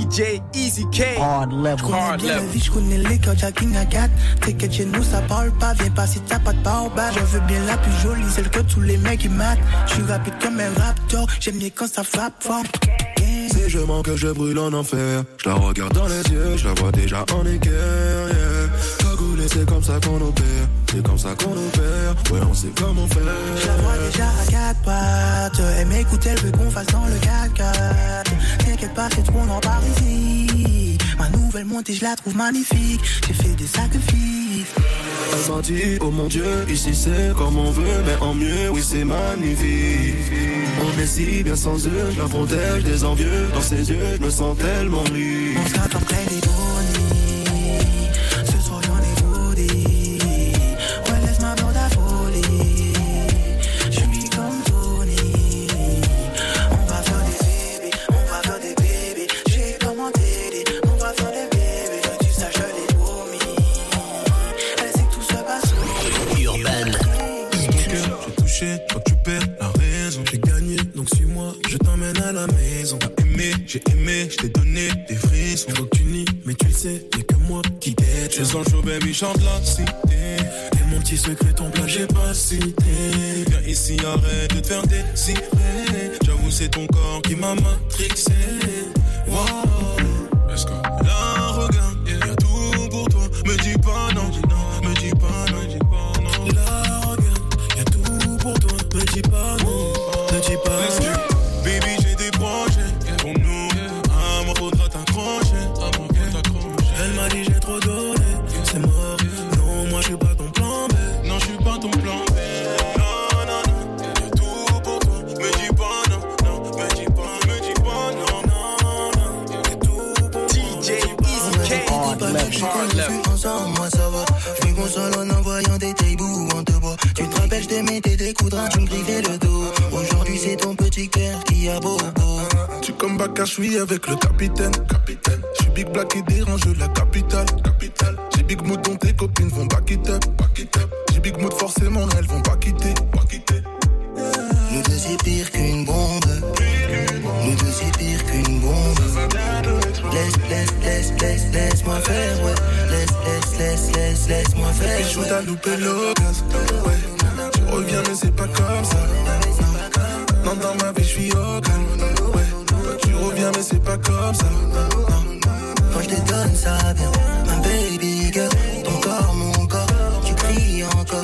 DJ Easy K. Hard level. Je connais bien la vie, je connais les codes, Jacking à 4. T'inquiète, chez nous ça parle pas, viens pas si t'as pas de barbe. Je veux bien la plus jolie, celle que tous les mecs ils matent. Je suis rapide comme un raptor, j'aime bien quand ça frappe fort. Si je manque, je brûle en enfer. Je la regarde dans les yeux, je la vois déjà en équerre, yeah. Cagoulé, c'est comme ça qu'on opère. C'est comme ça qu'on opère, ouais on sait comment faire. Je la vois déjà à 4 pattes. Elle m'écoute, elle veut qu'on fasse dans le 4x4. T'inquiète pas, c'est trop en par ici. Ma nouvelle montée, je la trouve magnifique. J'ai fait des sacrifices. Elle m'a dit, oh mon Dieu, ici c'est comme on veut, mais en mieux, oui c'est magnifique. On est si bien sans eux, je la protège des envieux. Dans ses yeux, je me sens tellement libre. On se gâte en plein des bonnies. Ce soir j'en ai vaudé. Ouais, laisse-moi dans ta folie. Je suis comme Tony. On va faire des bébés, on va faire des bébés. J'ai comment t'aider, on va faire des bébés. Que tu saches, je l'ai promis. Elle sait que tout se passe au Urban. J'ai touché, quand tu perds la raison. J'ai gagné, donc suis-moi, je t'emmène à la maison. T'as aimé, j'ai aimé, je t'ai donné des frissons. Faut que tu nies, mais tu le sais, y'a que moi qui t'aide. Je sens chaud, baby, chante la cité. Et mon petit secret, ton plat, j'ai pas cité. Viens ici, arrête de te faire désirer. J'avoue, c'est ton corps qui m'a matrixé. Wow, let's go. Là, regarde, y'a tout pour toi. Me dis pas non, me dis pas non, me dis pas non. Là, regarde, y'a tout pour toi. Me dis pas non, me dis pas non. Baby, j'ai des projets pour nous. À moi, faudra t'accrocher. Elle m'a dit, j'ai trop donné. C'est mort. Non, moi, je suis pas ton plan B. Non, je suis pas ton plan B. Non, non, non. Y'a tout pour toi. Me dis pas non, non. Me dis pas non, non, non. Y'a tout pour toi. DJ Easy K. Hard level. Ensemble, moi ça va. Je me console en envoyant des tables où on te voit. Tu te rappelles, je te mettais des coups de rein, tu me griffais le dos. Aujourd'hui, c'est ton petit cœur qui a beau. Tu comme bac à chouille avec le capitaine. Je suis big black et dérange la capitale. J'ai big mood dont tes copines vont back it up. J'ai big mood forcément, elles vont pas quitter. Nous deux c'est pire qu'une bombe. Nous deux c'est pire qu'une bombe. Laisse-moi faire, ouais. Laisse-moi faire. Pichou t'as loupé l'occasion. Ouais. Tu reviens mais c'est pas comme ça. Non, dans ma vie je suis au calme. Ouais. Toi tu reviens mais c'est pas comme ça. Quand je te donne ça bien, ma baby girl. Ton corps, mon corps, tu cries encore.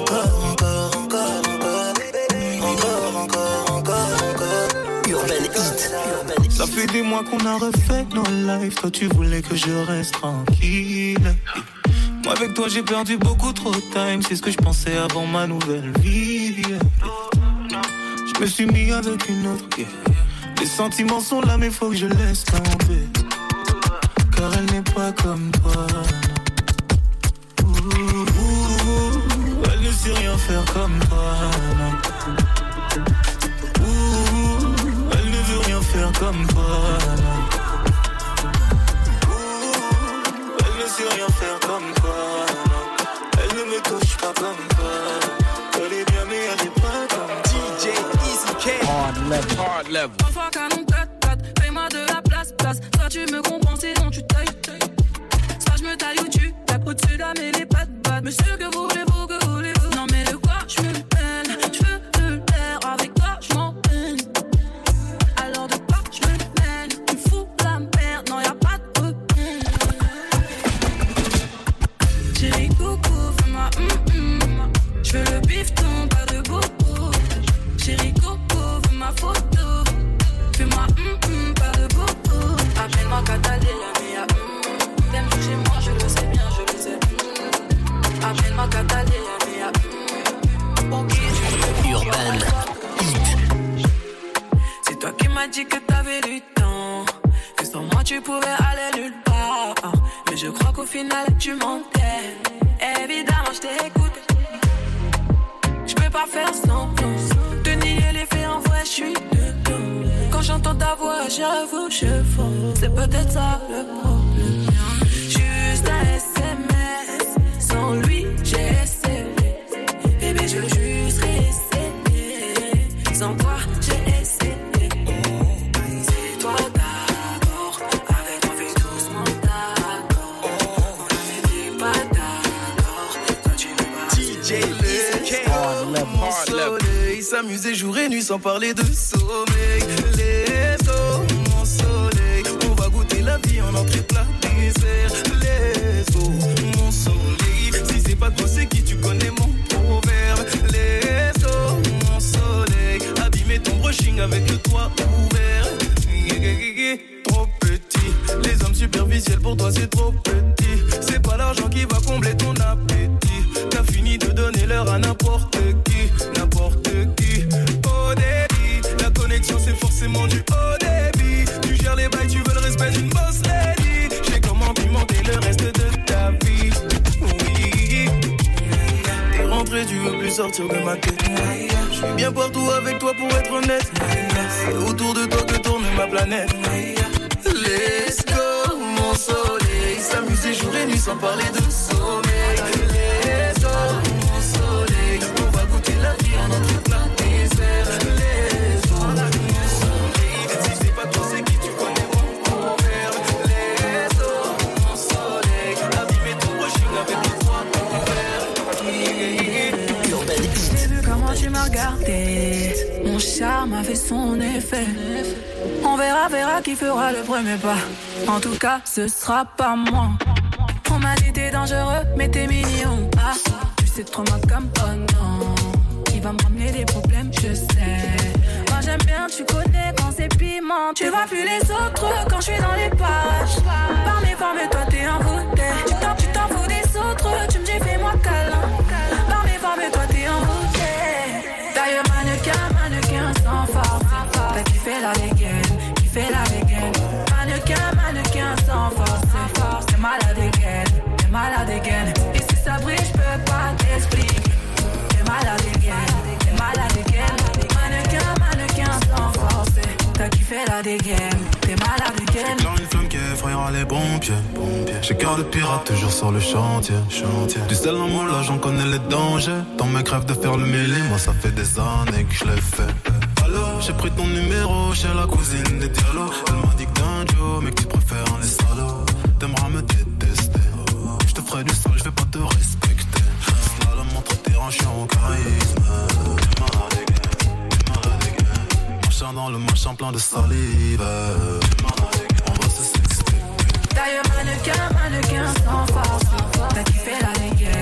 Urban Hit. Ça fait des mois qu'on a refait nos lives. Toi tu voulais que je reste tranquille. Moi avec toi j'ai perdu beaucoup trop de time. C'est ce que je pensais avant ma nouvelle vie. Je me suis mis avec une autre. Les sentiments sont là mais faut que je laisse tomber. Car elle n'est pas comme toi. Elle ne sait rien faire comme toi. Elle ne veut rien faire comme toi. Elle ne sait rien faire comme toi. Elle ne me touche pas comme toi. Elle est bien mais elle n'est pas comme toi. DJ Easy K. Hard level. Parfois canon 4-4, fais-moi de la place. Soit tu me comprends, sinon tu tailles. Soit je me taille ou tu tapes au-dessus d'âme et les pattes battent. Monsieur, que voulez-vous, que voulez-vous? Non mais de quoi je me peine? Je veux de l'air, avec toi je m'en peine. Alors de quoi je me peine? Tu fous la merde, non y'a pas de repère. Chérie coucou, fais-moi Je veux le bifton, pas de bobo. Chérie coco, fais ma photo. Fais-moi pas de bobo. Appelle-moi Catalina, mia t'aimes toucher moi, je le sais bien, je le sais. Appelle-moi Catalina, mia ok, Urban Hit. C'est toi qui m'as dit que t'avais du temps, que sans moi tu pouvais aller nulle part. Mais je crois qu'au final tu mentais. Évidemment je t'écoute. Je peux pas faire semblant de nier les faits, en vrai je suis dedans. Quand j'entends ta voix j'avoue je fonds. C'est peut-être ça le problème. Juste un SMS, sans lui j'ai essayé. Bébé je veux juste rester. Sans toi j'ai essayé. C'est toi d'abord, avec Mon soleil, s'amuser jour et nuit sans parler de sommeil. Let's go, mon soleil, on va goûter la vie en entrée plat dessert. Let's go, mon soleil, si c'est pas toi c'est qui, tu connais mon proverbe. Let's go, mon soleil, abîmer ton brushing avec le toit ouvert. Trop petit, les hommes superficiels pour toi c'est trop petit. C'est pas l'argent qui va combler ton appétit. T'as fini de donner l'heure à n'importe qui, n'importe qui. Au débit, la connexion c'est forcément du haut débit. Tu gères les bails, tu veux le respect d'une boss lady. J'ai comment pimenter le reste de ta vie. Oui, t'es rentré, tu veux plus sortir de ma tête. Je suis bien partout avec toi pour être honnête. C'est autour de toi que tourne ma planète. Let's go, mon soleil, s'amuser jour et nuit sans parler de sommeil. Let's go, mon soleil, on va goûter la vie en notre plat dessert. Let's go, mon soleil, si c'est pas toi c'est qui, tu connais mon proverbe. Let's go, mon soleil, abîmer ton brushing avec le toit ouvert. Urban Heat. J'ai vu comment tu m'as regardé, mon charme a fait son effet. On verra qui fera le premier pas. En tout cas, ce sera pas moi. On m'a dit t'es dangereux, mais t'es mignon. Ah, tu sais trop mal comme oh non. Il va me ramener des problèmes, je sais. Moi j'aime bien, tu connais quand c'est piment. Tu vois plus les autres quand je suis dans les parages. Par mes formes, toi t'es envoûté. Tu t'en fous des autres, tu me dis fais-moi câlin. Par mes formes, toi t'es envoûté. D'ailleurs mannequin sans force. T'as kiffé la dégaine. Fais la dégaine, mannequin sans force. T'es malade again. Et si ça brille, j'peux pas t'expliquer. T'es malade again. Mannequin sans force. T'as kiffé la dégaine, t'es malade again. J'ai une flamme qui effrayera les pompiers. J'ai cœur de pirate toujours sur le chantier. Du sel en moi là j'en connais les dangers. Ton mec rêve de faire le mêlé, moi ça fait des années que je l'ai fait. J'ai pris ton numéro chez la cousine des Diallo. Elle m'a dit que t'es un Joe, mais que tu préfères les salauds. T'aimeras me détester. Je te ferai du sale, je vais pas te respecter. Slalom entre terrain, je suis en charisme. T'es malade again. Machin dans le machin plein de salive. T'es malade again. On va se sexter. D'ailleurs mannequin sans force. T'as kiffé la dégaine.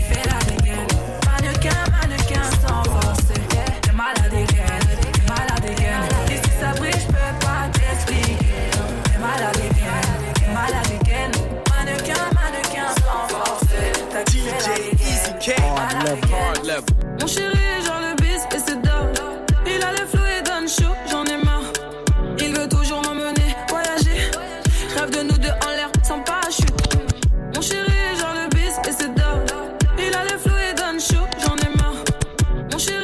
Mannequin sans force. T'es malade again. Et si ça brille, j'peux pas t'expliquer. T'es malade again. Mannequin sans force. T'as kiffé la dégaine. Hard level. Mon chéri est genre le bis et c'est dope. Il a le flow et donne chaud, j'en ai marre. Il veut toujours m'emmener voyager. Rêve de nous deux en l'air sans parachute. Mon chéri est genre le bis et c'est dope. Il a le flow et donne chaud, j'en ai marre. Mon chéri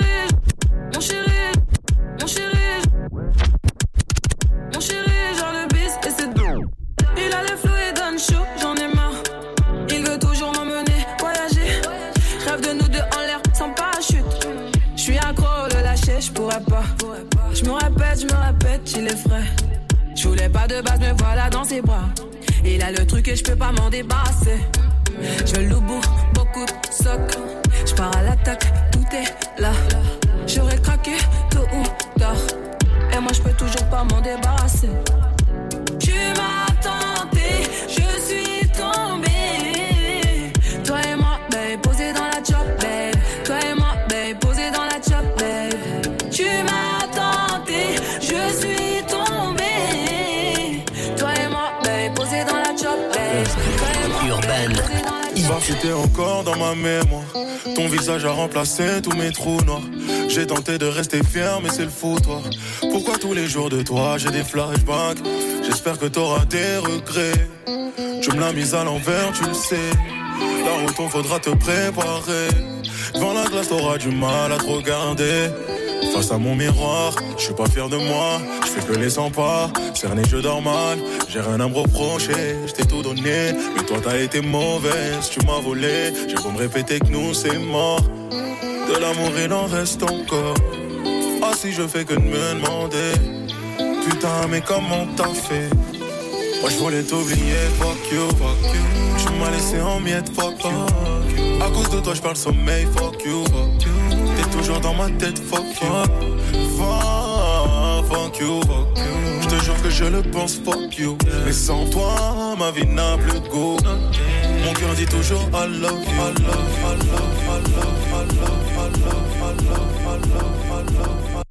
genre le bis et c'est dope. Il a le flow et donne chaud, j'en ai marre. Il veut toujours m'emmener voyager. Rêve de nous deux en l'air sans parachute. J'suis accro, le lâcher, j'pourrais pas. J'me répète, il est frais. J'voulais pas de base, me voilà dans ses bras. Il a le truc et j'peux pas m'en débarrasser. J'veux le bout, beaucoup de socs. J'pars à l'attaque, tout est là. J'aurais craqué tôt ou tard. Et moi j'peux toujours pas m'en débarrasser. Tu m'as tenté, je suis tombé. Toi et moi, babe, posé dans la chop, babe. Toi et moi, babe, posé dans la chop, babe. Tu m'as tenté, je suis tombé. Toi et moi, babe, posé dans la chop, babe. Urban C'était encore dans ma mémoire. Ton visage a remplacé tous mes trous noirs. J'ai tenté de rester fier mais c'est le foutoir. Pourquoi tous les jours de toi j'ai des flashbacks? J'espère que t'auras des regrets. Tu me l'as mise à l'envers, tu le sais. La route on faudra te préparer. Devant la glace t'auras du mal à te regarder. Face à mon miroir, je suis pas fier de moi. Je fais que les 100 pas, cerné je dors mal. J'ai rien à me reprocher, je t'ai tout donné. Mais toi t'as été mauvaise, tu m'as volé. J'ai beau me répéter que nous c'est mort. De l'amour il en reste encore. Ah si je fais que de me demander. Putain mais comment t'as fait? Moi je voulais t'oublier, fuck you. Tu m'as laissé en miettes, fuck you. À cause de toi je parle sommeil, fuck you. T'es dans ma tête, fuck you. Fuck you. Je te jure que je le pense, fuck you. Mais sans toi, ma vie n'a plus de goût. Mon cœur dit toujours I love you. I love, I love, I love, I love, I love, I love, I love, I love.